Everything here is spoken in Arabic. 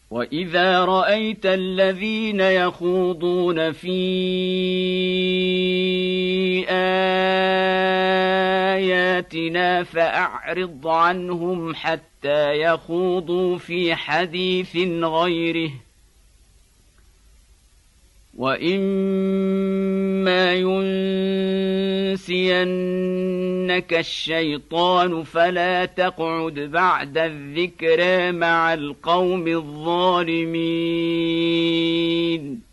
وإذا رأيت الذين يخوضون في آياتنا فأعرض عنهم حتى يخوضوا في حديث غيره، وإما ينسينك الشيطان فلا تقعد بعد الذكرى مع القوم الظالمين.